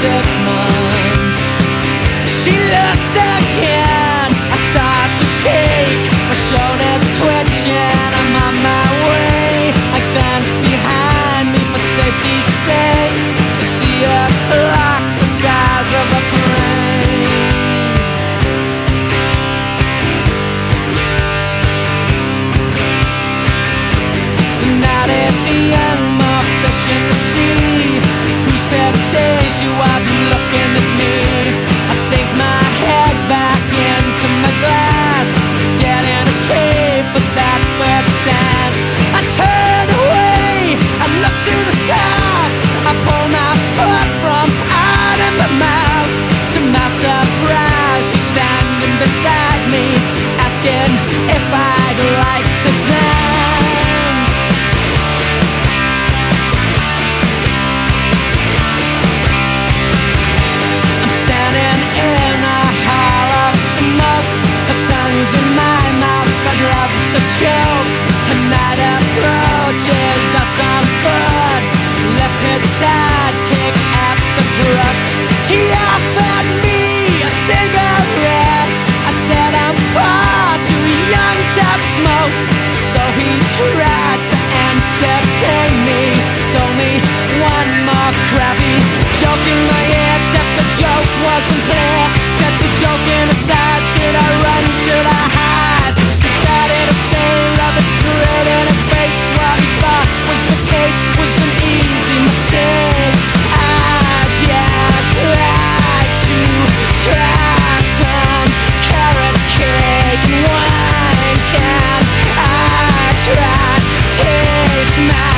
6 months. She looks again, I start to shake, my shoulders twitching, I'm on my way. I glance behind me for safety's sake, to see a clock the size of a crane. The night is young, more fish in the sea. Who's to say she wasn't looking at me? I sink my head back into my glass, getting a shape for that first dance. I turn away, I look to the south, I pull my foot from out of my mouth. To my surprise, she's standing beside me, asking if I'd like to dance. I'm standing in a hall of smoke, her tongue's in my mouth, I'd love to choke. A night approaches us on foot, left his sidekick at the brook. He offered me a cigarette, I said I'm far too young to smoke. So he tried to entertain me, told me one more crappy joke in my ear, except the joke wasn't clear. Set the joke aside, should I run, should I hide? Decided to stay, rub it straight in his face. What he thought was the case was an easy mistake. I just like to try some carrot cake and wine. Can I try taste my